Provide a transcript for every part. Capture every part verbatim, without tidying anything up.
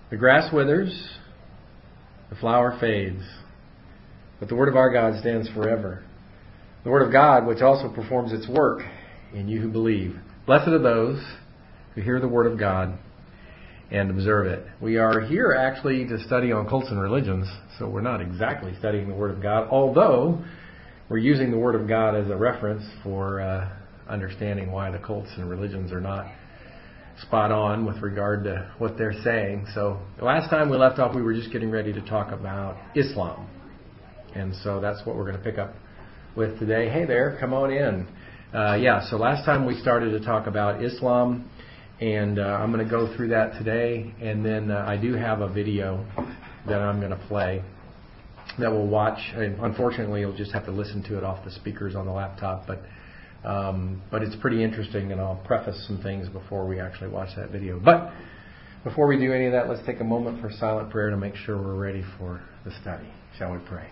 The grass withers, the flower fades, but the word of our God stands forever. The word of God, which also performs its work in you who believe. Blessed are those who hear the word of God and observe it. We are here actually to study on cults and religions, so we're not exactly studying the word of God, although we're using the word of God as a reference for uh, understanding why the cults and religions are not spot on with regard to what they're saying. So the last time we left off, we were just getting ready to talk about Islam. And so that's what we're going to pick up with today. Hey there, come on in. Uh, yeah, so last time we started to talk about Islam, and uh, I'm going to go through that today. And then uh, I do have a video that I'm going to play that we'll watch. And unfortunately, you'll just have to listen to it off the speakers on the laptop. But Um, but it's pretty interesting, and I'll preface some things before we actually watch that video. But before we do any of that, let's take a moment for silent prayer to make sure we're ready for the study. Shall we pray?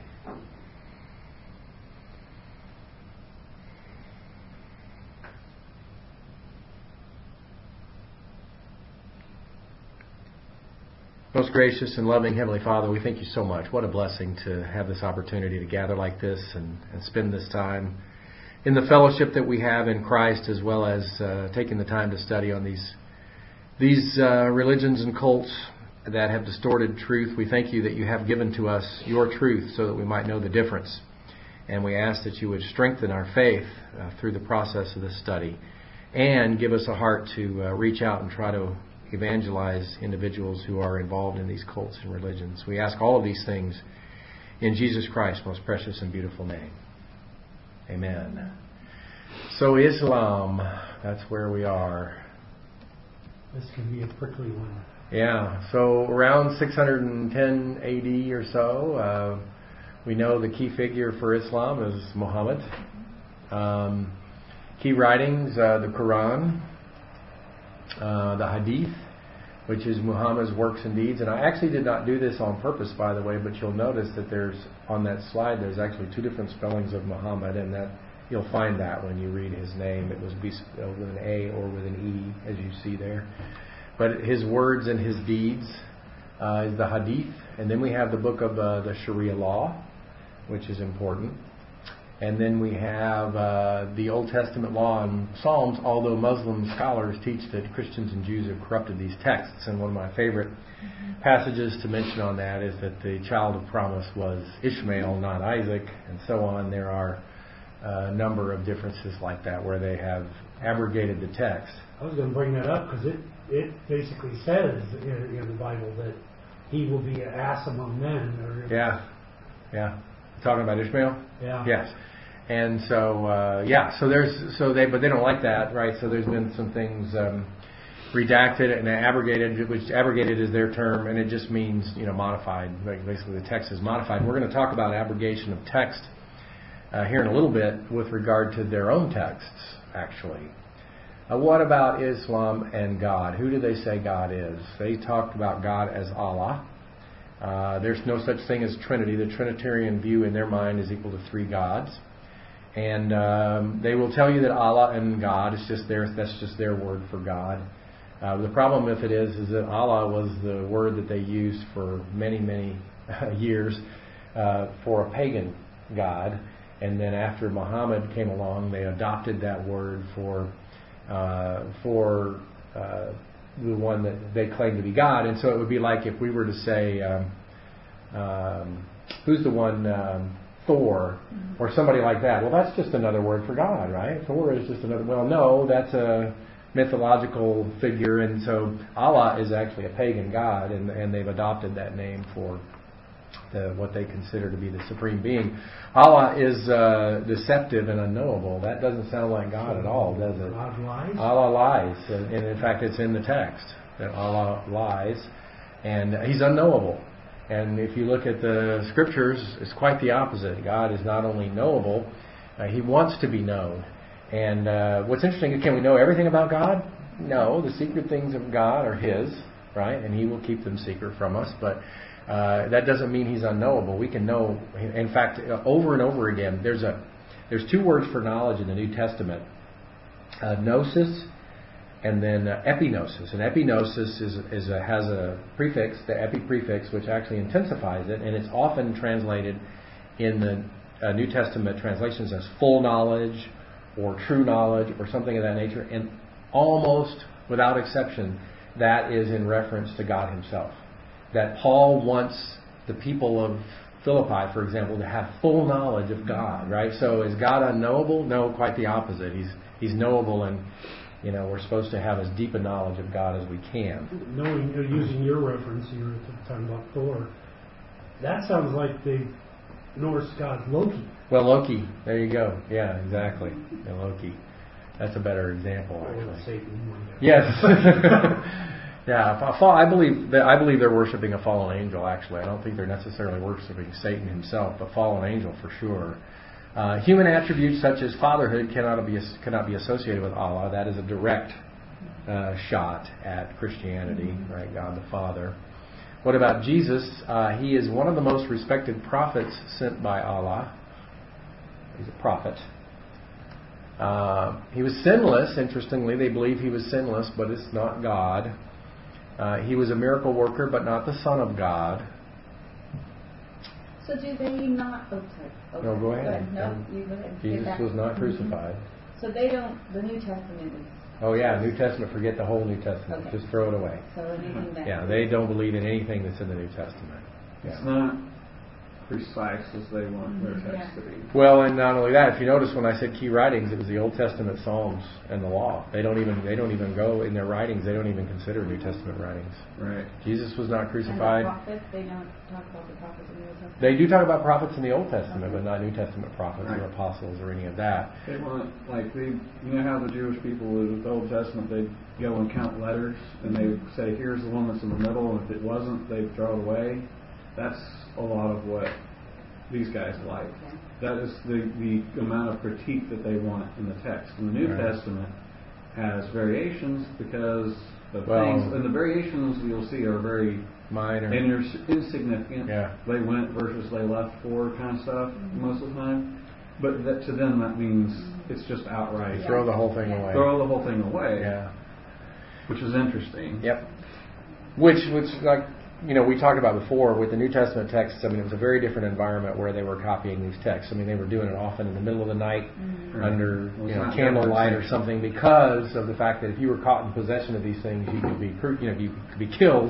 Most gracious and loving Heavenly Father, we thank you so much. What a blessing to have this opportunity to gather like this and, and spend this time in the fellowship that we have in Christ, as well as uh, taking the time to study on these these uh, religions and cults that have distorted truth. We thank you that you have given to us your truth so that we might know the difference. And we ask that you would strengthen our faith uh, through the process of this study and give us a heart to uh, reach out and try to evangelize individuals who are involved in these cults and religions. We ask all of these things in Jesus Christ's most precious and beautiful name. Amen. So Islam, that's where we are. This can be a prickly one. Yeah, so around six hundred ten A D or so, uh, we know the key figure for Islam is Muhammad. Um, key writings, uh, the Quran, uh, the Hadith, which is Muhammad's works and deeds. And I actually did not do this on purpose, by the way, but you'll notice that there's, on that slide, there's actually two different spellings of Muhammad, and that you'll find that when you read his name. It was be spelled with an A or with an E, as you see there. But his words and his deeds uh, is the Hadith. And then we have the book of uh, the Sharia law, which is important. And then we have uh, the Old Testament law and Psalms, although Muslim scholars teach that Christians and Jews have corrupted these texts. And one of my favorite mm-hmm. passages to mention on that is that the child of promise was Ishmael, not Isaac, and so on. There are a number of differences like that where they have abrogated the text. I was going to bring that up because it, it basically says in, in the Bible that he will be an ass among men. Or yeah, yeah. Talking about Ishmael? Yeah. Yes. And so, uh, yeah, so there's, so they, but they don't like that, right? So there's been some things um, redacted and abrogated, which abrogated is their term, and it just means, you know, modified. Like basically, the text is modified. We're going to talk about abrogation of text uh, here in a little bit with regard to their own texts, actually. Uh, what about Islam and God? Who do they say God is? They talked about God as Allah. Uh, there's no such thing as Trinity. The Trinitarian view in their mind is equal to three gods. And um, they will tell you that Allah and God is just their, that's just their word for God. Uh, the problem with it is, is that Allah was the word that they used for many, many years uh, for a pagan god. And then after Muhammad came along, they adopted that word for uh, for uh, the one that they claim to be God. And so it would be like if we were to say, um, um, who's the one... Um, Thor, or somebody like that. Well, that's just another word for God, right? Thor is just another... Well, no, that's a mythological figure, and so Allah is actually a pagan god, and, and they've adopted that name for the, what they consider to be the supreme being. Allah is uh, deceptive and unknowable. That doesn't sound like God at all, does it? God lies? Allah lies, and, and in fact, it's in the text that Allah lies, and He's unknowable. And if you look at the scriptures, it's quite the opposite. God is not only knowable, uh, He wants to be known. And uh, what's interesting, can we know everything about God? No, the secret things of God are His, right? And He will keep them secret from us. But uh, that doesn't mean He's unknowable. We can know, in fact, over and over again, there's a there's two words for knowledge in the New Testament. Uh, gnosis and then uh, epignosis. And epignosis is, is a, has a prefix, the epi prefix, which actually intensifies it, and it's often translated in the uh, New Testament translations as full knowledge or true knowledge or something of that nature. And almost without exception, that is in reference to God Himself. That Paul wants the people of Philippi, for example, to have full knowledge of God, right? So is God unknowable? No, quite the opposite. He's He's knowable, and you know we're supposed to have as deep a knowledge of God as we can. Knowing, uh, using your reference, you were talking about Thor. That sounds like the Norse god Loki. Well, Loki. There you go. Yeah, exactly. Yeah, Loki. That's a better example, Or actually. Satan. Yes. Yeah, a fall, I believe that I believe they're worshiping a fallen angel. Actually, I don't think they're necessarily worshiping Satan himself, but fallen angel for sure. Uh, human attributes such as fatherhood cannot be cannot be associated with Allah. That is a direct uh, shot at Christianity, right? God the Father. What about Jesus? Uh, he is one of the most respected prophets sent by Allah. He's a prophet. Uh, he was sinless. Interestingly, they believe he was sinless, but it's not God. Uh, he was a miracle worker, but not the Son of God. So do they not... Oh, sorry. Oh, No, go ahead. No, Um, you go ahead. Jesus was not crucified. So they don't... The New Testament is... Oh yeah, New Testament. Forget the whole New Testament. Okay. Just throw it away. So anything that... Yeah, they don't believe in anything that's in the New Testament. It's Yeah. not precise as they want their Mhm, text yeah. to be. Well, and not only that, if you notice when I said key writings, it was the Old Testament Psalms and the Law. They don't even they don't even go in their writings. They don't even consider New Testament writings. Right. Jesus was not And the crucified. prophets, they don't talk about the prophets in the Old Testament? They do talk about prophets in the Old Testament, but not New Testament prophets Right. or apostles or any of that. They want, like, they, you know how the Jewish people with the Old Testament, they'd go and count letters, and they'd say, here's the one that's in the middle, and if it wasn't, they'd throw it away. That's a lot of what these guys like. Okay. That is the, the amount of critique that they want in the text. And the New Right. Testament has variations because of Well- things, and the variations you'll see are very Minor. ins- insignificant. Yeah. They went versus they left for kind of stuff Mhm. most of the time. But that, to them, that means it's just outright. Yeah. Throw the whole thing away. Throw the whole thing away, Yeah. which is interesting. Yep. Which, which, like, you know, we talked about before with the New Testament texts. I mean, it was a very different environment where they were copying these texts. I mean, they were doing it often in the middle of the night Mhm. Right. under, Well, you it's know, not candlelight or different. something, because of the fact that if you were caught in possession of these things, you could be, cru- you know, you could be killed.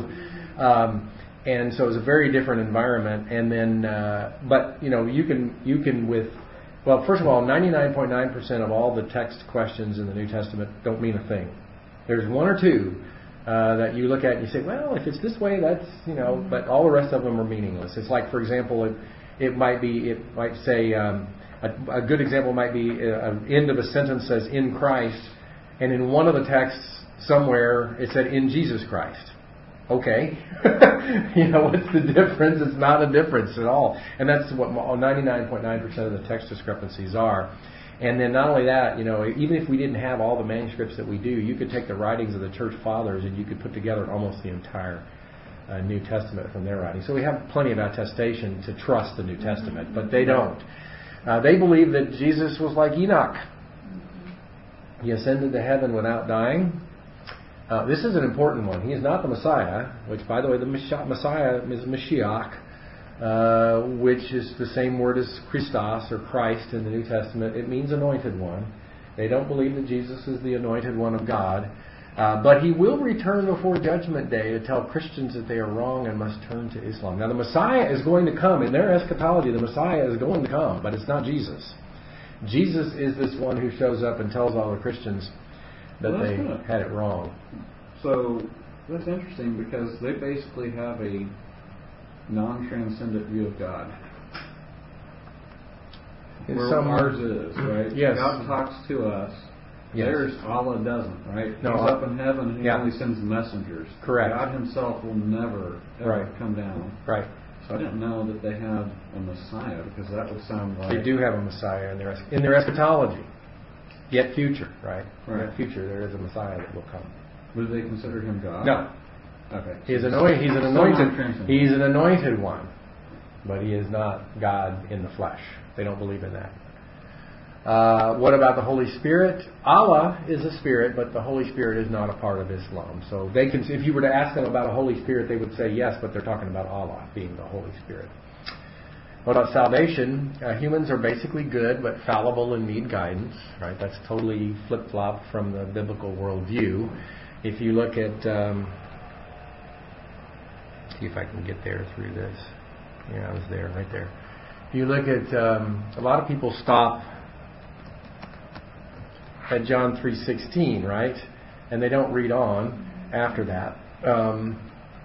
Um, and so it was a very different environment. And then, uh, but you know, you can, you can with, well, first of all, ninety-nine point nine percent of all the text questions in the New Testament don't mean a thing. There's one or two uh, that you look at and you say, well, if it's this way, that's, you know, but all the rest of them are meaningless. It's like, for example, it, it might be, it might say, um, a, a good example might be an end of a sentence says in Christ, and in one of the texts somewhere it said in Jesus Christ. Okay, you know, what's the difference? It's not a difference at all. And that's what ninety-nine point nine percent of the text discrepancies are. And then not only that, you know, even if we didn't have all the manuscripts that we do, you could take the writings of the church fathers and you could put together almost the entire uh, New Testament from their writings. So we have plenty of attestation to trust the New Testament, but they don't. Uh, they believe that Jesus was like Enoch. He ascended to heaven without dying. Uh, this is an important one. He is not the Messiah, which, by the way, the Messiah is Mashiach, uh, which is the same word as Christos or Christ in the New Testament. It means anointed one. They don't believe that Jesus is the anointed one of God. Uh, but he will return before Judgment Day to tell Christians that they are wrong and must turn to Islam. Now, the Messiah is going to come. In their eschatology, the Messiah is going to come, but it's not Jesus. Jesus is this one who shows up and tells all the Christians that Well, that's they good. had it wrong. So that's interesting because they basically have a non-transcendent view of God. In Where some- ours is, right? Yes. God talks to us. Yes. Theirs, Allah doesn't, right? No, He's I- up in heaven and He Yeah. only sends messengers. Correct. God Himself will never, ever Right. come down. Right. So I didn't know that they had a Messiah because that would sound like... They do have a Messiah in their es- in their eschatology. Yet future, right? Right. Yet future, there is a Messiah that will come. Would they consider Him God? No. Okay. He is anointed. He's an Still anointed. non-transcendent. He's an anointed one, but he is not God in the flesh. They don't believe in that. Uh, what about the Holy Spirit? Allah is a spirit, but the Holy Spirit is not a part of Islam. So they can, if you were to ask them about a Holy Spirit, they would say yes, but they're talking about Allah being the Holy Spirit. What about salvation? Uh, humans are basically good, but fallible and need guidance. Right? That's totally flip-flop from the biblical worldview. If you look at, um, see if I can get there through this. Yeah, I was there, right there. If you look at, um, a lot of people stop at John three sixteen, right? And they don't read on after that. Um,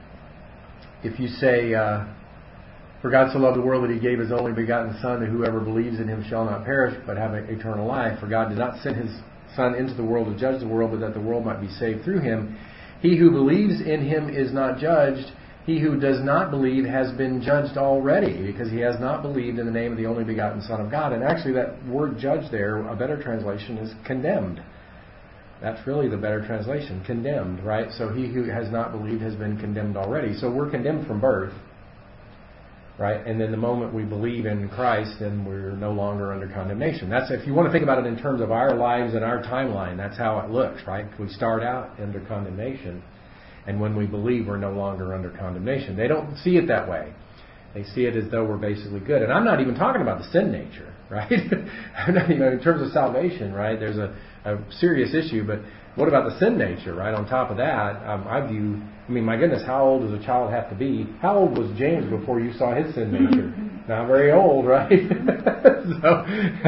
if you say, uh, for God so loved the world that He gave His only begotten Son, that whoever believes in Him shall not perish, but have eternal life. For God did not send His Son into the world to judge the world, but that the world might be saved through Him. He who believes in Him is not judged. He who does not believe has been judged already, because he has not believed in the name of the only begotten Son of God. And actually that word judge there, a better translation is condemned. That's really the better translation, condemned, right? So he who has not believed has been condemned already. So we're condemned from birth, right? And then the moment we believe in Christ, then we're no longer under condemnation. That's, if you want to think about it in terms of our lives and our timeline, that's how it looks, right? We start out under condemnation. And when we believe, we're no longer under condemnation. They don't see it that way. They see it as though we're basically good. And I'm not even talking about the sin nature, right? I'm not, you know, in terms of salvation, right? There's a, a serious issue, but what about the sin nature, right? On top of that, um, I view, I mean, my goodness, how old does a child have to be? How old was James before you saw his sin nature? Not very old, right? so,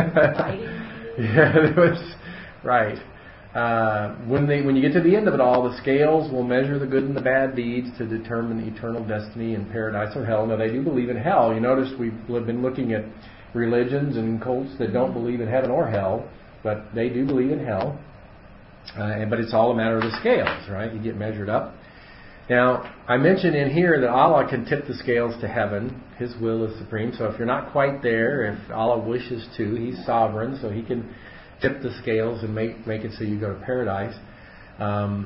yeah, it was, right. Uh, when they, when you get to the end of it all, the scales will measure the good and the bad deeds to determine eternal destiny in paradise or hell. Now, they do believe in hell. You notice we've been looking at religions and cults that don't believe in heaven or hell, but they do believe in hell. Uh, and, but it's all a matter of the scales, right? You get measured up. Now, I mentioned in here that Allah can tip the scales to heaven. His will is supreme. So if you're not quite there, if Allah wishes to, He's sovereign, so He can tip the scales and make make it so you go to paradise. Um,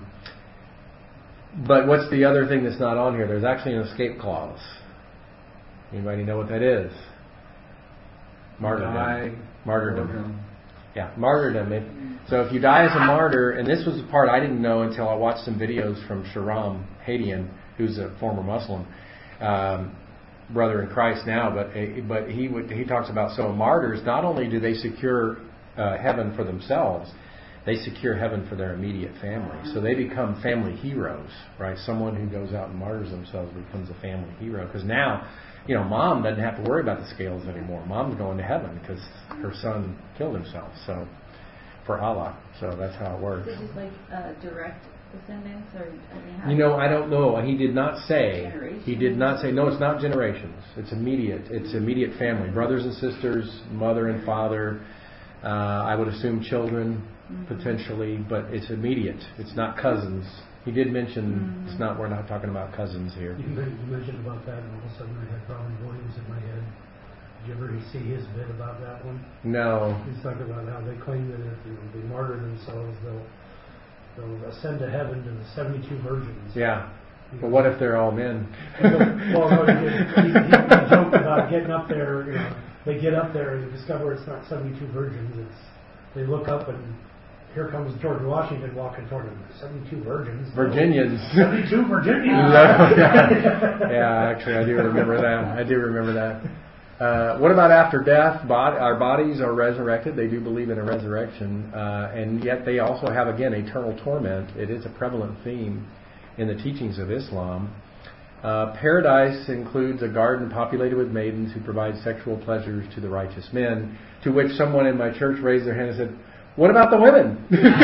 but what's the other thing that's not on here? There's actually an escape clause. Anybody know what that is? Martyrdom. Die. Martyrdom. Yeah, martyrdom. If, so if you die as a martyr, and this was the part I didn't know until I watched some videos from Sharam Hadian, who's a former Muslim, um, brother in Christ now, but but he would he talks about, so martyrs, not only do they secure Uh, heaven for themselves, they secure heaven for their immediate family. So they become family heroes, right? Someone who goes out and martyrs themselves becomes a family hero. Because now, you know, mom doesn't have to worry about the scales anymore. Mom's going to heaven because her son killed himself. So, for Allah. So that's how it works. Is it just like uh, direct descendants, or I mean, how you know, I don't know. He did not say. Generations? He did not say. No, it's not generations. It's immediate. It's immediate family, brothers and sisters, mother and father. Uh, I would assume children, mm-hmm. potentially, but it's immediate. It's not cousins. He did mention mm-hmm. it's not. We're not talking about cousins here. You, you mentioned about that, and all of a sudden I had Robin Williams in my head. Did you ever see his bit about that one? No. He's talking about how they claim that if you know, they martyr themselves, they'll they'll ascend to heaven to the seventy-two virgins. Yeah. You but know. What if they're all men? Well, no, he, he, he, he joked about getting up there. You know, they get up there and discover it's not seventy-two virgins. It's they look up and here comes George Washington walking toward them. seventy-two virgins. Virginians. seventy-two Virginians. No, yeah. yeah, actually, I do remember that. I do remember that. Uh, what about after death? Bod- our bodies are resurrected. They do believe in a resurrection, uh, and yet they also have, again, eternal torment. It is a prevalent theme in the teachings of Islam. Uh, paradise includes a garden populated with maidens who provide sexual pleasures to the righteous men, to which someone in my church raised their hand and said, what about the women?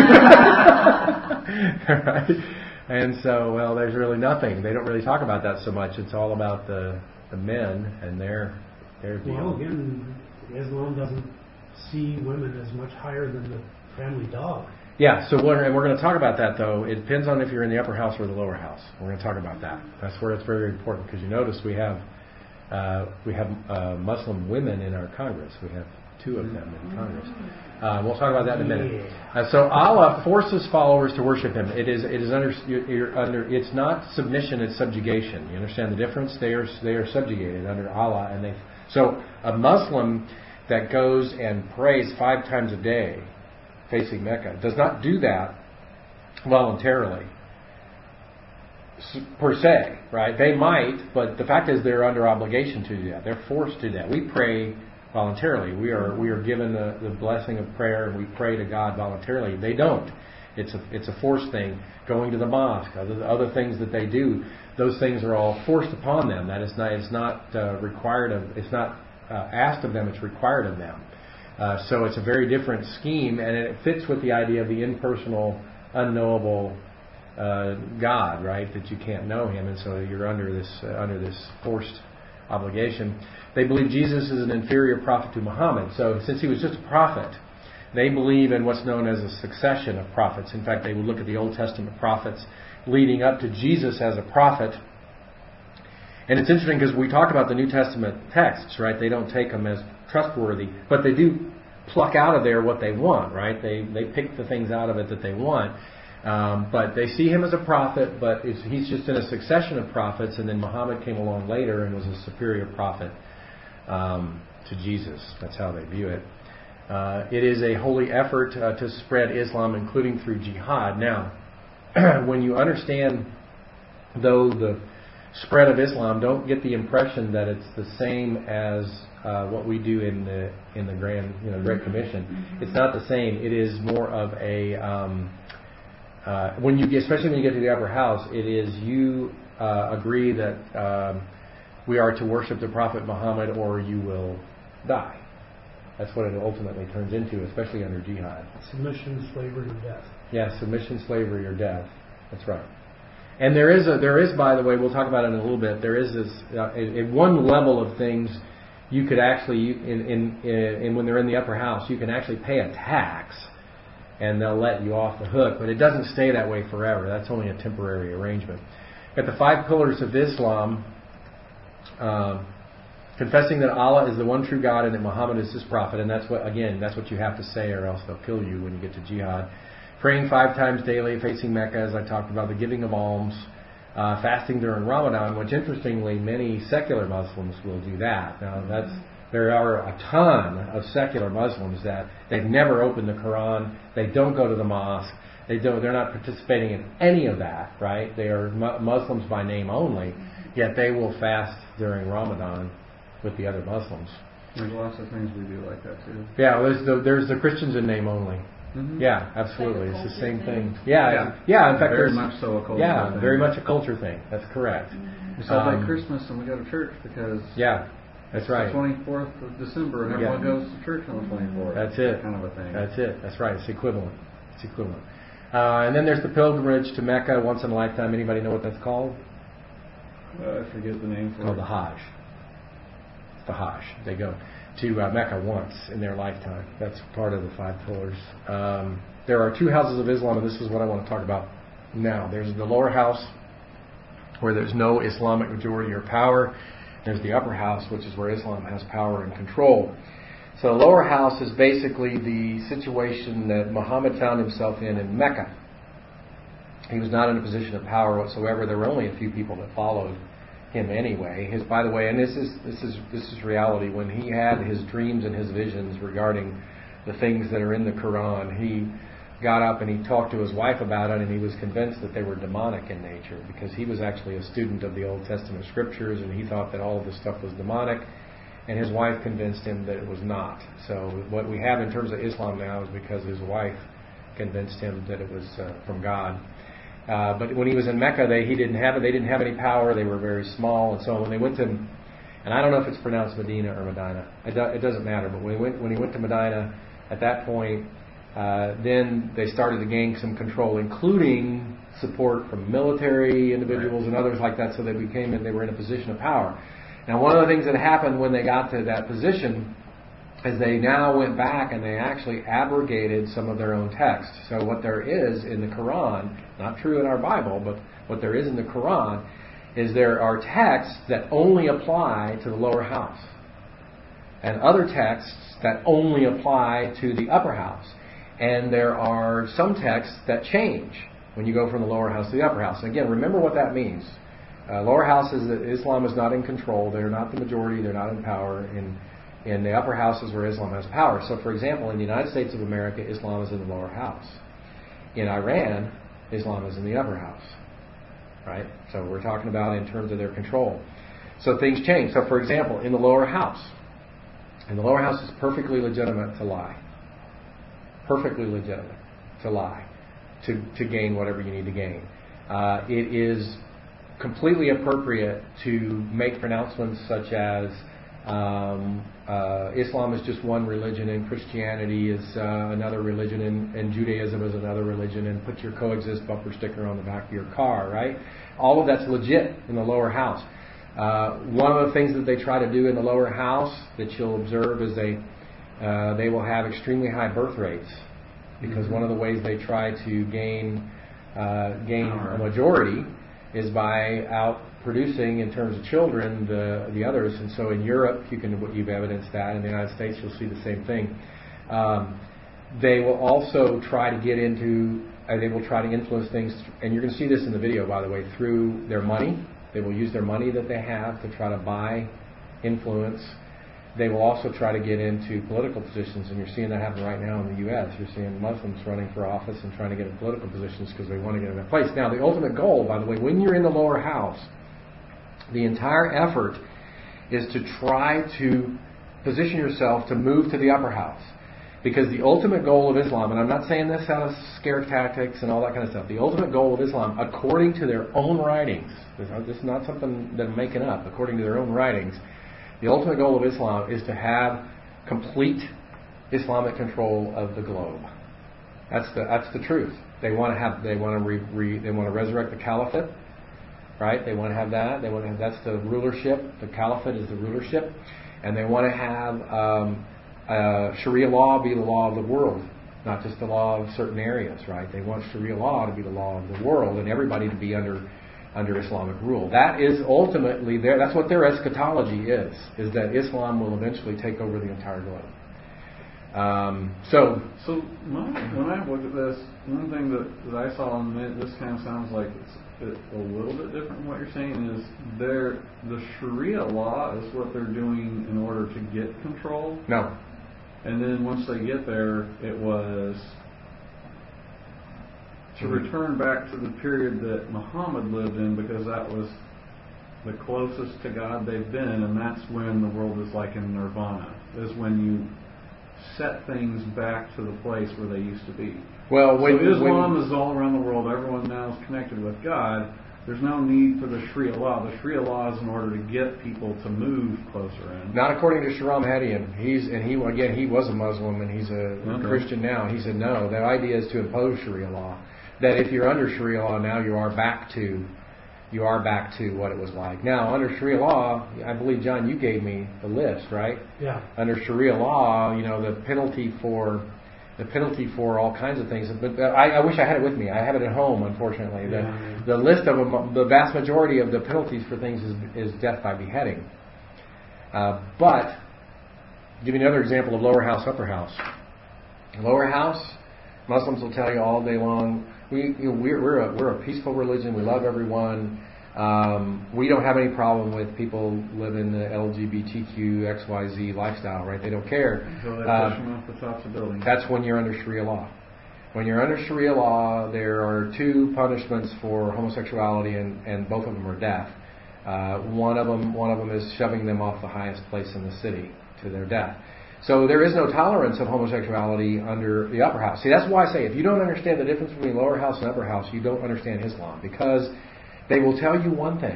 Right? And so, well, there's really nothing. They don't really talk about that so much. It's all about the, the men and their, their deal. Well, again, Islam doesn't see women as much higher than the family dog. Yeah, so we're, and we're going to talk about that, though. It depends on if you're in the upper house or the lower house. We're going to talk about that. That's where it's very important, because you notice we have uh, we have uh, Muslim women in our Congress. We have two of them in Congress. Uh, we'll talk about that in a minute. Uh, so Allah forces followers to worship Him. It is it is under you're under. It's not submission; it's subjugation. You understand the difference? They are they are subjugated under Allah, and they. So a Muslim that goes and prays five times a day facing Mecca does not do that voluntarily per se, right? They might, but the fact is they're under obligation to do that. They're forced to do that. We pray voluntarily. We are we are given the, the blessing of prayer, and we pray to God voluntarily. They don't. It's a it's a forced thing. Going to the mosque, other other things that they do, those things are all forced upon them. That is not it's not uh, required of it's not uh, asked of them. It's required of them. Uh, so it's a very different scheme, and it fits with the idea of the impersonal, unknowable uh, God, right? That you can't know Him, and so you're under this uh, under this forced obligation. They believe Jesus is an inferior prophet to Muhammad. So since he was just a prophet, they believe in what's known as a succession of prophets. In fact, they would look at the Old Testament prophets leading up to Jesus as a prophet. And it's interesting because we talk about the New Testament texts, right? They don't take them as trustworthy, but they do pluck out of there what they want, right? They they pick the things out of it that they want. Um, but they see him as a prophet, but it's, he's just in a succession of prophets, and then Muhammad came along later and was a superior prophet um, to Jesus. That's how they view it. Uh, it is a holy effort uh, to spread Islam, including through jihad. Now, when you understand, though, the spread of Islam, don't get the impression that it's the same as uh, what we do in the in the Grand, you know, Great Commission. It's not the same. It is more of a um, uh, when you get, especially when you get to the upper house, it is you uh, agree that um, we are to worship the Prophet Muhammad, or you will die. That's what it ultimately turns into, especially under jihad. Submission, slavery, or death. Yeah, submission, slavery, or death. That's right. And there is a there is, by the way, we'll talk about it in a little bit. There is this uh, at one level of things, you could actually in, in in when they're in the upper house, you can actually pay a tax, and they'll let you off the hook. But it doesn't stay that way forever. That's only a temporary arrangement. At the five pillars of Islam. Um, Confessing that Allah is the one true God and that Muhammad is His prophet, and that's what again, that's what you have to say, or else they'll kill you when you get to jihad. Praying five times daily, facing Mecca, as I talked about, the giving of alms, uh, fasting during Ramadan, which interestingly many secular Muslims will do that. Now that's there are a ton of secular Muslims that they've never opened the Quran, they don't go to the mosque, they don't, they're not participating in any of that, right? They are mu- Muslims by name only, yet they will fast during Ramadan with the other Muslims. There's lots of things we do like that too. Yeah, well, there's the there's the Christians in name only. Mm-hmm. Yeah, absolutely, it's the same thing. thing. Yeah, Yeah. yeah. In fact, Very there's much so a culture yeah, thing. very much a culture thing. That's correct. We celebrate Um, Christmas and we go to church because Yeah, that's right. it's the twenty-fourth of December and Yeah. everyone goes to church on the twenty-fourth. That's it. Kind of a thing. That's it. That's right. It's equivalent. It's equivalent. Uh, and then there's the pilgrimage to Mecca once in a lifetime. Anybody know what that's called? Uh, I forget the name for Called it. the Hajj. The Hajj. They go to uh, Mecca once in their lifetime. That's part of the five pillars. Um, there are two houses of Islam, and this is what I want to talk about now. There's the lower house, where there's no Islamic majority or power. There's the upper house, which is where Islam has power and control. So the lower house is basically the situation that Muhammad found himself in in Mecca. He was not in a position of power whatsoever. There were only a few people that followed him anyway. His, by the way, and this is this is this is reality. When he had his dreams and his visions regarding the things that are in the Quran, he got up and he talked to his wife about it, and he was convinced that they were demonic in nature, because he was actually a student of the Old Testament scriptures, and he thought that all of this stuff was demonic, and his wife convinced him that it was not. So what we have in terms of Islam now is because his wife convinced him that it was uh, from God. Uh, but when he was in Mecca, they he didn't have it. They didn't have any power. They were very small, and so when they went to, and I don't know if it's pronounced Medina or Medina. It, do, it doesn't matter. But when he went when he went to Medina, at that point, uh, then they started to gain some control, including support from military individuals and others like that. So they became they were in a position of power. Now, one of the things that happened when they got to that position is they now went back and they actually abrogated some of their own texts. So what there is in the Quran, not true in our Bible, but what there is in the Quran is there are texts that only apply to the lower house, and other texts that only apply to the upper house. And there are some texts that change when you go from the lower house to the upper house. And again, remember what that means. Uh, lower house is that Islam is not in control. They're not the majority. They're not in power in in the upper houses where Islam has power. So, for example, in the United States of America, Islam is in the lower house. In Iran, Islam is in the upper house. Right? So we're talking about in terms of their control. So things change. So, for example, in the lower house, in the lower house, it's perfectly legitimate to lie. Perfectly legitimate to lie, to, to gain whatever you need to gain. Uh, it is completely appropriate to make pronouncements such as um, uh, Islam is just one religion and Christianity is uh, another religion and, and Judaism is another religion, and put your coexist bumper sticker on the back of your car, right? All of that's legit in the lower house. Uh, one of the things that they try to do in the lower house that you'll observe is they uh, they will have extremely high birth rates, because one of the ways they try to gain uh, gain a majority is by out producing in terms of children the the others. And so in Europe, you can you've evidenced that. In the United States, you'll see the same thing. Um, they will also try to get into uh, they will try to influence things, and you're going to see this in the video, by the way, through their money. They will use their money that they have to try to buy influence. They will also try to get into political positions, and you're seeing that happen right now in the U S You're seeing Muslims running for office and trying to get in political positions because they want to get in that place. Now, the ultimate goal, by the way, when you're in the lower house, the entire effort is to try to position yourself to move to the upper house. Because the ultimate goal of Islam, and I'm not saying this out of scare tactics and all that kind of stuff, the ultimate goal of Islam, according to their own writings, this is not something that I'm making up, according to their own writings, the ultimate goal of Islam is to have complete Islamic control of the globe. That's the that's the truth. They want to have they want to re, re, they want to resurrect the caliphate, right? They want to have that. They want to have, that's the rulership. The caliphate is the rulership, and they want to have um, uh, Sharia law be the law of the world, not just the law of certain areas, right? They want Sharia law to be the law of the world, and everybody to be under under Islamic rule. That is ultimately their, that's what their eschatology is, is that Islam will eventually take over the entire globe. Um, so, so when I, when I look at this, one thing that, that I saw, and this kind of sounds like it's a little bit different from what you're saying, is their the Sharia law is what they're doing in order to get control. No. And then once they get there, it was to return back to the period that Muhammad lived in, because that was the closest to God they've been, and that's when the world is like in nirvana, is when you set things back to the place where they used to be. Well, when, so Islam when, is all around the world. Everyone now is connected with God. There's no need for the Sharia law. The Sharia law is in order to get people to move closer in. Not according to Shahram Hadian. He's and he again he was a Muslim and he's a okay. Christian now. He said no. The idea is to impose Sharia law. That if you're under Sharia law now, you are back to you are back to what it was like. Now, under Sharia law, I believe, John, you gave me the list, right? Yeah. Under Sharia law, you know, the penalty for the penalty for all kinds of things. But I, I wish I had it with me. I have it at home, unfortunately. The, yeah. the list of them, the vast majority of the penalties for things is, is death by beheading. Uh, but, I'll give you another example of lower house, upper house. Lower house, Muslims will tell you all day long, we, you know, we're, we're, a, we're a peaceful religion, we love everyone, um, we don't have any problem with people living the L G B T Q, X Y Z lifestyle, right? They don't care. So they push uh, them off the tops of buildings. That's when you're under Sharia law. When you're under Sharia law, there are two punishments for homosexuality, and, and both of them are death. Uh, one of them, one of them is shoving them off the highest place in the city to their death. So there is no tolerance of homosexuality under the upper house. See, that's why I say if you don't understand the difference between lower house and upper house, you don't understand Islam, because they will tell you one thing,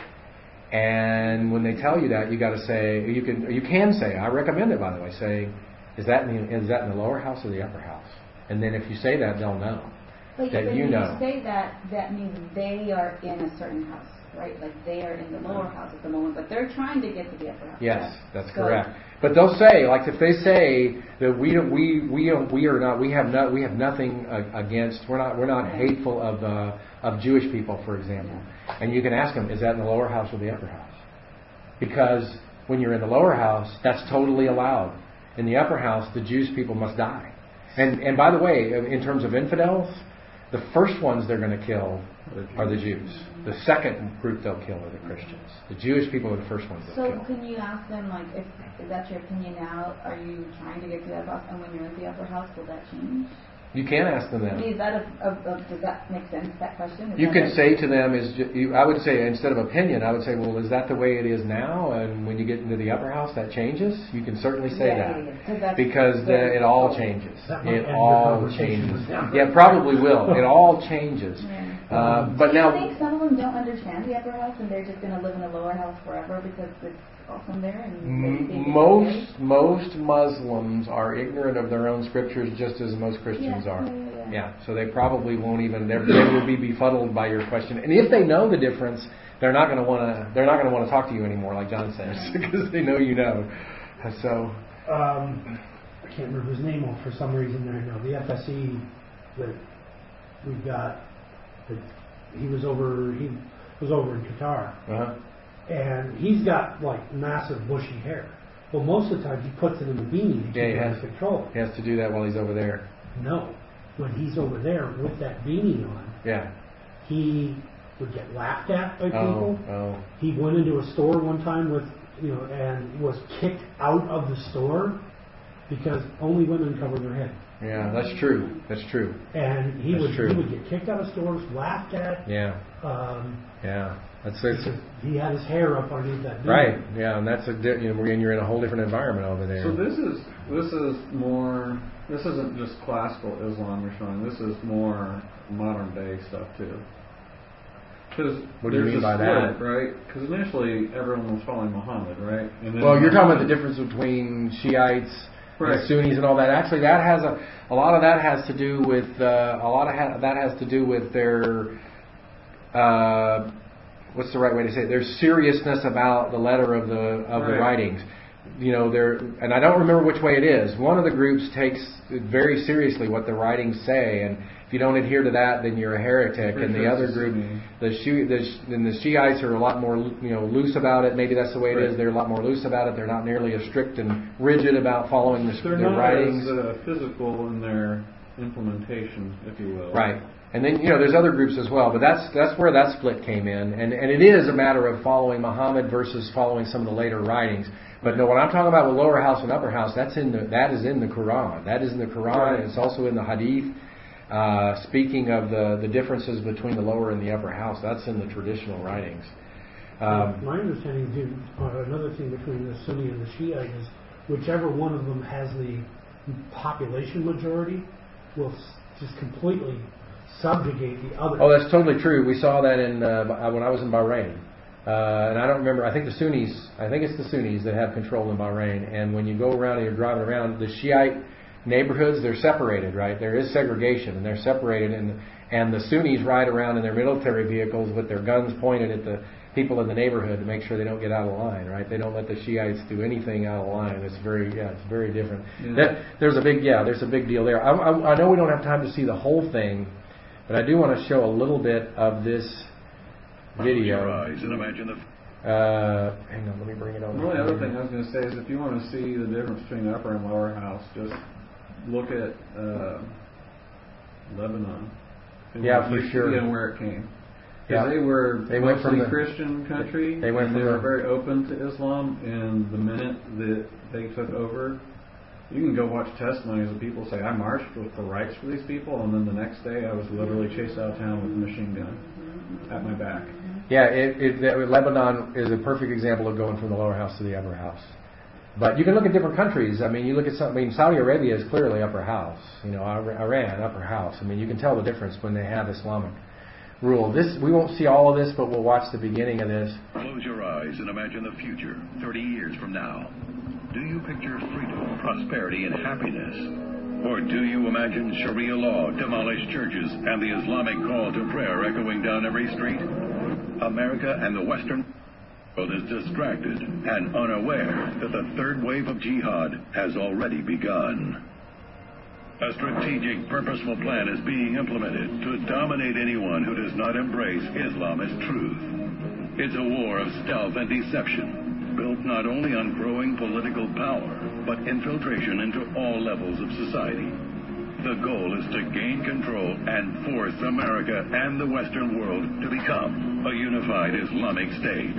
and when they tell you that, you got to say, you can, you can say, I recommend it, by the way, say, is that in the, is that in the lower house or the upper house? And then if you say that, they'll know But that when you you know. say that, that means they are in a certain house, right? Like they are in the lower house at the moment, but they're trying to get to the upper house. Yes, that's So- correct. But they'll say, like, if they say that we we we we are not, we have not, we have nothing against, we're not we're not hateful of uh, of Jewish people, for example, and you can ask them, is that in the lower house or the upper house? Because when you're in the lower house, that's totally allowed. In the upper house, the Jewish people must die. And and by the way, in terms of infidels, The first ones they're going to kill are the Jews. The second group they'll kill are the Christians. The Jewish people are the first ones they'll So kill. can you ask them, like, if is that your opinion now? Are you trying to get to the upper house? And when you're in the upper house, will that change? You can ask them I that. mean, is that a, a, a, does that make sense, that question? Is You that can like- say to them, is ju- you, I would say, instead of opinion, I would say, well, is that the way it is now? And when you get into the upper house, that changes? You can certainly say Yeah, that. yeah, yeah, 'cause that's Because the, very it all cool. changes. That might It end your all conversation changes. with them. Yeah, probably will. It all changes. Yeah. Uh, but Do you now, think some of them don't understand the upper house and they're just going to live in the lower house forever because it's awesome there? And they think m- it's most okay? most Muslims are ignorant of their own scriptures just as most Christians Yeah, are. yeah, yeah, yeah. Yeah, so they probably won't even. they're- They will be befuddled by your question. And if they know the difference, they're not going to want to. They're not going to want to talk to you anymore, like John says, because they know you know. So Um, I can't remember his name for some reason there now. The F S E that we've got, that he was over. He was over in Qatar, uh-huh. and he's got like massive bushy hair. Well, most of the time he puts it in a beanie to Yeah, he keep it has. under control. he has to do that while he's over there. No, when he's over there with that beanie on, Yeah. he would get laughed at by Oh. people. Oh. He went into a store one time with, you know, and was kicked out of the store because only women cover their head. Yeah, that's true. That's true. And he That's would true. he would get kicked out of stores, laughed at. Yeah. Um, Yeah. That's it's because he had his hair up underneath that beanie. right. Yeah, and that's a di- you know, and you're in a whole different environment over there. So this is this is more. This isn't just classical Islam you're showing. This is more modern day stuff too. Because What do you there's mean a by split, that? right? Because initially everyone was following Muhammad, right? And then Well, you're talking about the Muhammad- difference between Shiites Right. and Sunnis and all that. Actually, that has a a lot of that has to do with uh, a lot of ha- that has to do with their uh, what's the right way to say it? Their seriousness about the letter of the of the Right. writings. You know, they're and I don't remember which way it is. One of the groups takes very seriously what the writings say, and if you don't adhere to that, then you're a heretic. Pretty And the sure other it's group, Sunni. the Shi, the Sh- and the Shiites are a lot more, you know, loose about it. Maybe that's the way it is. Right. They're a lot more loose about it. They're not nearly as strict and rigid about following the, They're the not writings. as uh, physical in their implementation, if you will. Right. And then, you know, there's other groups as well, but that's that's where that split came in. And and it is a matter of following Muhammad versus following some of the later writings. But no, what I'm talking about with lower house and upper house, that's in the that is in the Quran. That is in the Quran. Right. It's also in the Hadith. Uh, speaking of the, the differences between the lower and the upper house, that's in the traditional writings. Um, My understanding, too, uh, another thing between the Sunni and the Shiite is whichever one of them has the population majority will s- just completely subjugate the other. oh, that's totally true. We saw that in uh, when I was in Bahrain. Uh, and I don't remember, I think the Sunnis, I think it's the Sunnis that have control in Bahrain. And when you go around and you're driving around, the Shiite neighborhoods, they're separated, right? There is segregation, and they're separated. And, and the Sunnis ride around in their military vehicles with their guns pointed at the people in the neighborhood to make sure they don't get out of line, right? They don't let the Shiites do anything out of line. It's very, yeah, it's very different. Yeah. That, there's a big, yeah, there's a big deal there. I, I, I know we don't have time to see the whole thing, but I do want to show a little bit of this Close your video. eyes and imagine the Uh, hang on, let me bring it over. The only here. other thing I was going to say is if you want to see the difference between the upper and lower house, just look at uh, Lebanon. And Yeah, for you sure. see where it came. Yeah. Because they were They went mostly from the- Christian country. they went and from they were the- very open to Islam. And the minute that they took over, you can go watch testimonies of people say, I marched with for rights for these people, and then the next day I was literally chased out of town with a machine gun at my back. Yeah, it, it, that- Lebanon is a perfect example of going from the lower house to the upper house. But you can look at different countries. I mean, you look at some. I mean, Saudi Arabia is clearly upper house. You know, Iran, upper house. I mean, you can tell the difference when they have Islamic rule. This we won't see all of this, but we'll watch the beginning of this. Close your eyes and imagine the future, thirty years from now. Do you picture freedom, prosperity, and happiness? Or do you imagine Sharia law, demolished churches, and the Islamic call to prayer echoing down every street? America and the Western world is distracted and unaware that the third wave of jihad has already begun. A strategic, purposeful plan is being implemented to dominate anyone who does not embrace Islam as truth. It's a war of stealth and deception, built not only on growing political power, but infiltration into all levels of society. The goal is to gain control and force America and the Western world to become a unified Islamic State.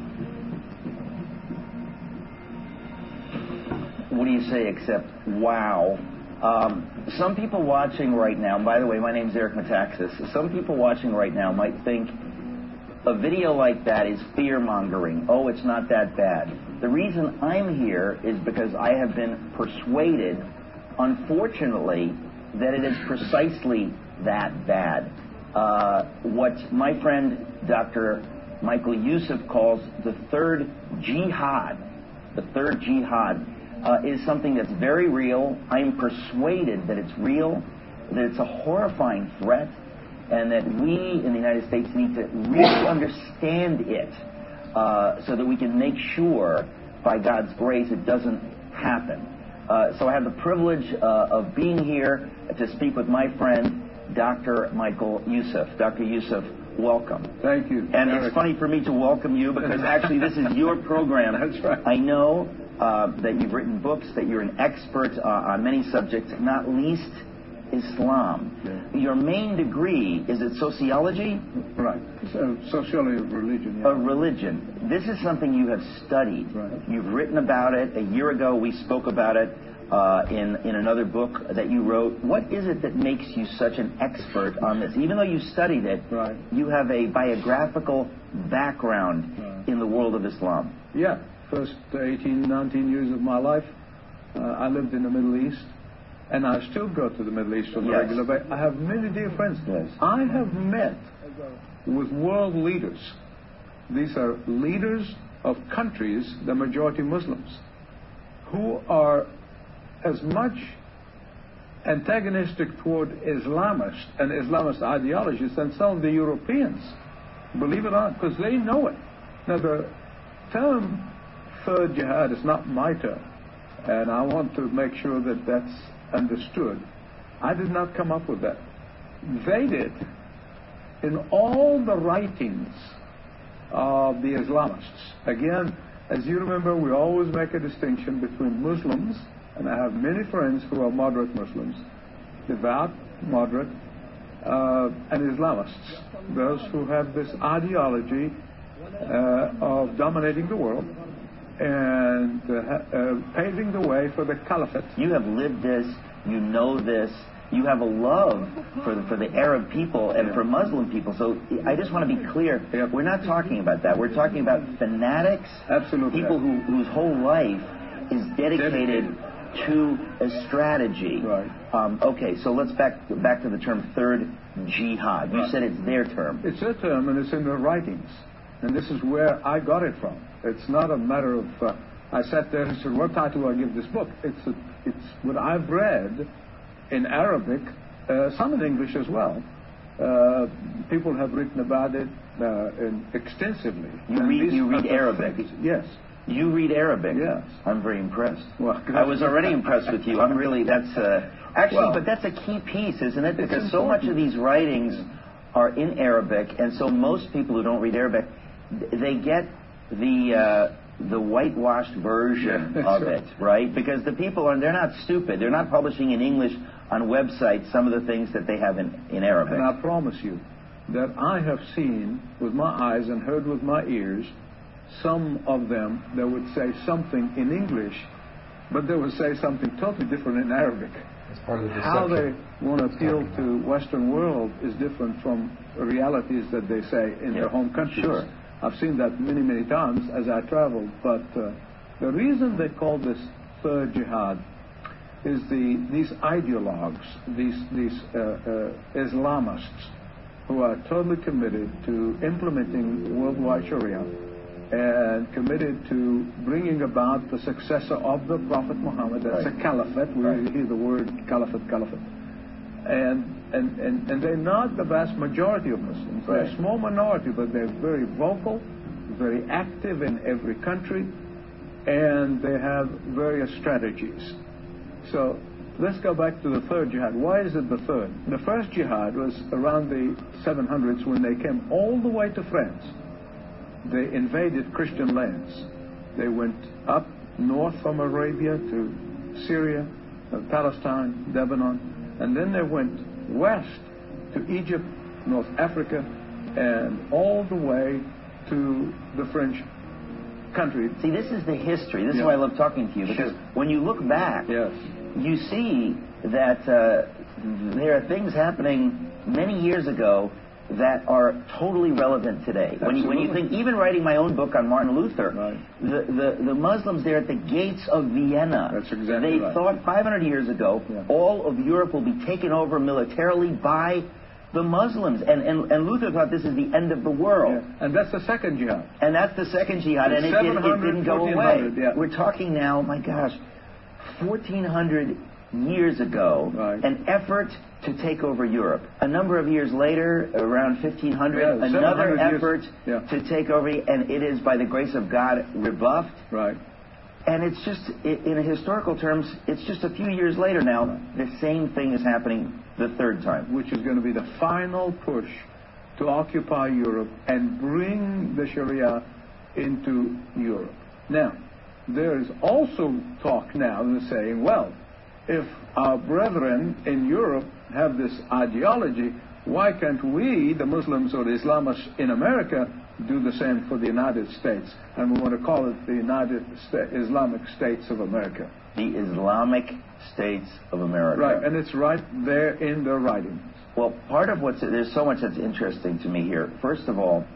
What do you say except wow? Um, some people watching right now, and by the way, my name's Eric Metaxas, some people watching right now might think a video like that is fear-mongering. Oh, it's not that bad. The reason I'm here is because I have been persuaded, unfortunately, that it is precisely that bad. Uh, what my friend Doctor Michael Youssef calls the third jihad, the third jihad, uh, is something that's very real. I am persuaded that it's real, that it's a horrifying threat, and that we in the United States need to really understand it uh, so that we can make sure, by God's grace, it doesn't happen. Uh, so I have the privilege uh, of being here to speak with my friend, Doctor Michael Youssef. Doctor Youssef, welcome. Thank you. And Eric. It's funny for me to welcome you because actually this is your program. That's right. I know uh, that you've written books, that you're an expert uh, on many subjects, not least Islam. Yeah. Your main degree, is it sociology? Right. So, sociology of religion. Yeah. A religion. This is something you have studied. Right. You've written about it. A year ago we spoke about it uh, in, in another book that you wrote. What is it that makes you such an expert on this? Even though you studied it, Right. you have a biographical background Right. in the world of Islam. Yeah. First eighteen, nineteen years of my life, uh, I lived in the Middle East. And I still go to the Middle East on a Yes. regular basis. I have many dear friends. Yes. I have met with world leaders. These are leaders of countries, the majority Muslims, who are as much antagonistic toward Islamist and Islamist ideologies than some of the Europeans. Believe it or not, because they know it. Now, the term third jihad is not my term, and I want to make sure that that's understood. I did not come up with that. They did. In all the writings of the Islamists, again, as you remember, we always make a distinction between Muslims, and I have many friends who are moderate Muslims, devout, moderate, uh, and Islamists, those who have this ideology uh, of dominating the world and uh, uh, paving the way for the caliphate. You have lived this, you know this, you have a love for the, for the Arab people and for Muslim people. So I just want to be clear, Yep. we're not talking about that. We're talking about fanatics, Absolutely. people who, whose whole life is dedicated to a strategy. Right. Um, okay, so let's back back to the term third jihad. You Right. said it's their term. It's a term, and it's in their writings. And this is where I got it from. It's not a matter of, uh, I sat there and said, what title do I give this book? It's a, it's what I've read in Arabic, uh, some in English as well. Uh, people have written about it uh, in, extensively. You And read- these you are read the Arabic? things- Yes. You read Arabic. Yes. I'm very impressed. Well, I was already impressed with you. I'm really, that's, uh, actually, Well, but that's a key piece, isn't it? it's Because so much of important. these writings are in Arabic, and so most people who don't read Arabic, th- they get the, uh, the whitewashed version Yeah, of sure. it, right? Because the people are, they're not stupid. They're not publishing in English on websites some of the things that they have in, in Arabic. And I promise you that I have seen with my eyes and heard with my ears some of them that would say something in English, but they would say something totally different in Arabic. It's part of the How they deception. want to appeal to Western world is different from realities that they say in Yeah, their home countries. sure. I've seen that many, many times as I traveled. But uh, the reason they call this third jihad is the these ideologues, these these uh, uh, Islamists, who are totally committed to implementing worldwide Sharia and committed to bringing about the successor of the Prophet Muhammad. That's Right. a caliphate. We Right. hear the word caliphate, caliphate. And, and, and, and they're not the vast majority of Muslims. They're Right. a small minority, but they're very vocal, very active in every country, and they have various strategies. So let's go back to the third jihad. Why is it the third? The first jihad was around the seven hundreds when they came all the way to France. They invaded Christian lands. They went up north from Arabia to Syria, uh, Palestine, Lebanon, And then they went west to Egypt, North Africa, and all the way to the French country. See, this is the history. This Yeah. is why I love talking to you, because Sure. when you look back, Yes. you see that uh, there are things happening many years ago that are totally relevant today. When you, when you Absolutely. think, even writing my own book on Martin Luther, Right. the, the, the Muslims there at the gates of Vienna, That's exactly they right. thought five hundred years ago, Yeah. all of Europe will be taken over militarily by the Muslims. And, and, and Luther thought this is the end of the world. Yeah. And that's the second jihad. And that's the second jihad, and it, did, it seven hundred, didn't go away. fourteen hundred, yeah. We're talking now, my gosh, fourteen hundred years ago, Right. an effort to take over Europe. A number of years later, around fifteen hundred, Yeah, another seven hundred years. effort Yeah. to take over, and it is, by the grace of God, rebuffed. Right. And it's just, i- in historical terms, it's just a few years later now, the same thing is happening the third time. Which is going to be the final push to occupy Europe and bring the Sharia into Europe. Now, there is also talk now that's saying, well, if our brethren in Europe have this ideology, why can't we, the Muslims or the Islamists in America, do the same for the United States? And we want to call it the United Sta- Islamic States of America. The Islamic States of America. Right, and it's right there in their writings. Well, part of what's, there's so much that's interesting to me here. First of all,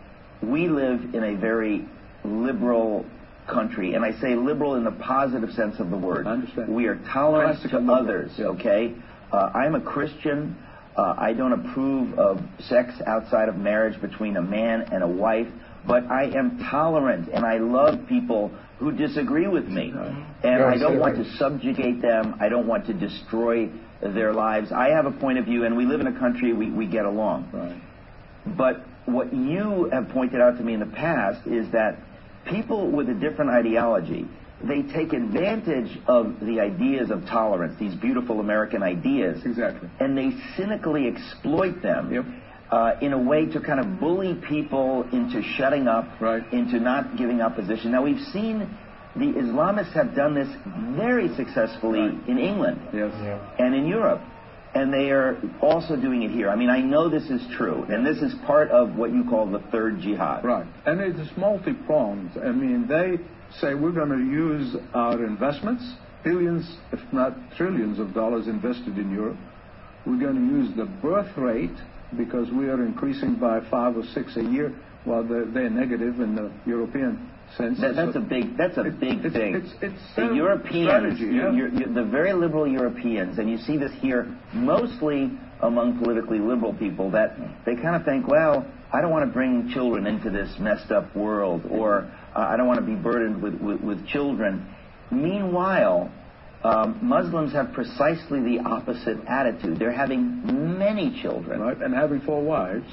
we live in a very liberal country, and I say liberal in the positive sense of the word. I understand. We are tolerant Classical to liberal, others, yeah. okay? Uh, I'm a Christian. Uh, I don't approve of sex outside of marriage between a man and a wife, but I am tolerant, and I love people who disagree with me. And Yeah, I don't so want right. to subjugate them. I don't want to destroy their lives. I have a point of view, and we live in a country we, we get along. Right. But what you have pointed out to me in the past is that people with a different ideology, they take advantage of the ideas of tolerance, these beautiful American ideas, Exactly. and they cynically exploit them Yep. uh, in a way to kind of bully people into shutting up, Right. into not giving opposition. Now, we've seen the Islamists have done this very successfully Right. in England Yes. Yeah. and in Europe. And they are also doing it here. I mean, I know this is true, and this is part of what you call the third jihad. Right. And it is multi-pronged. I mean, they say we're going to use our investments, billions, if not trillions of dollars invested in Europe. We're going to use the birth rate because we are increasing by five or six a year, while they're, they're negative in the European sense. That, that's So a big. That's a it- big it's, thing. It's, it's The a Europeans, strategy, yeah. you're, you're, the very liberal Europeans, and you see this here mostly among politically liberal people, that they kind of think, well, I don't want to bring children into this messed up world, or uh, I don't want to be burdened with, with, with children. Meanwhile, um, Muslims have precisely the opposite attitude. They're having many children. Right, and having four wives.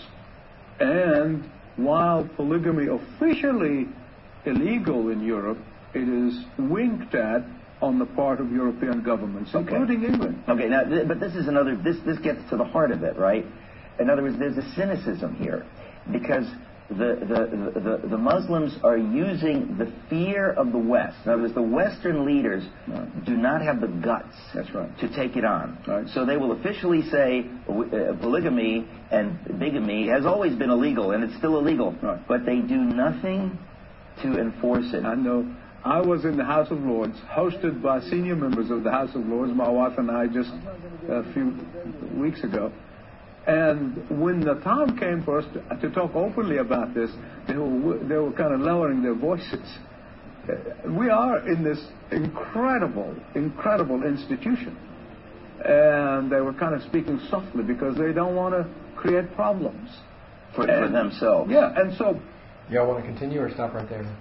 And while polygamy officially illegal in Europe, it is winked at on the part of European governments, Okay. including England. Okay, now, th- but this is another, this, this gets to the heart of it, right? In other words, there's a cynicism here, because the, the, the, the Muslims are using the fear of the West. In other words, the Western leaders Right. do not have the guts That's right. to take it on. Right. So they will officially say uh, polygamy and bigamy has always been illegal, and it's still illegal, Right. but they do nothing to enforce it. I know. I was in the House of Lords, hosted by senior members of the House of Lords, my wife and I, just a few weeks ago. And when the time came for us to, to talk openly about this, they were, they were kind of lowering their voices. Uh, We are in this incredible, incredible institution. And they were kind of speaking softly because they don't want to create problems. For, for And- themselves. Yeah, and so Y'all want to continue or stop right there?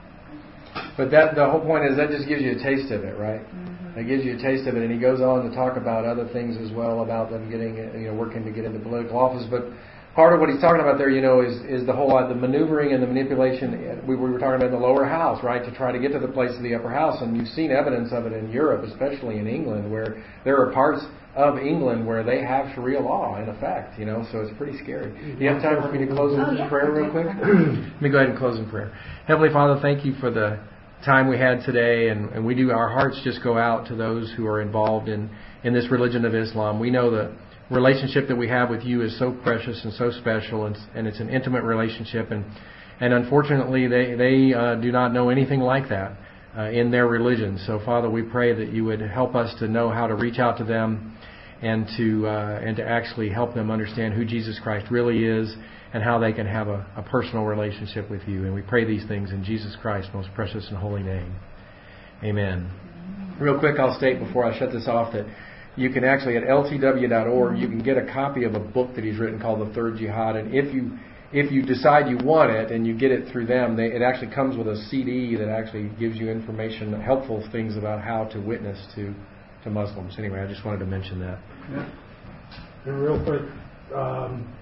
But that the whole point is that just gives you a taste of it, right? Mm-hmm. It gives you a taste of it, and he goes on to talk about other things as well about them getting, you know, working to get into political office. But part of what he's talking about there, you know, is is the whole uh, the maneuvering and the manipulation. We, we were talking about in the lower house, right, to try to get to the place of the upper house, and you've seen evidence of it in Europe, especially in England, where there are parts of England where they have Sharia law in effect, you know, so it's pretty scary. Do you have time for me to close in Oh, yeah. prayer real quick? Let me go ahead and close in prayer. Heavenly Father, thank you for the time we had today, and, and we do, our hearts just go out to those who are involved in, in this religion of Islam. We know the relationship that we have with you is so precious and so special, and, and it's an intimate relationship, and, and unfortunately they, they uh, do not know anything like that uh, in their religion. So Father, we pray that you would help us to know how to reach out to them and to uh, and to actually help them understand who Jesus Christ really is and how they can have a, a personal relationship with you. And we pray these things in Jesus Christ's most precious and holy name. Amen. Real quick, I'll state before I shut this off that you can actually, at L T W dot org, you can get a copy of a book that he's written called The Third Jihad. And if you if you decide you want it and you get it through them, they, it actually comes with a C D that actually gives you information, helpful things about how to witness to, to Muslims. Anyway, I just wanted to mention that. Yeah. And real quick, um,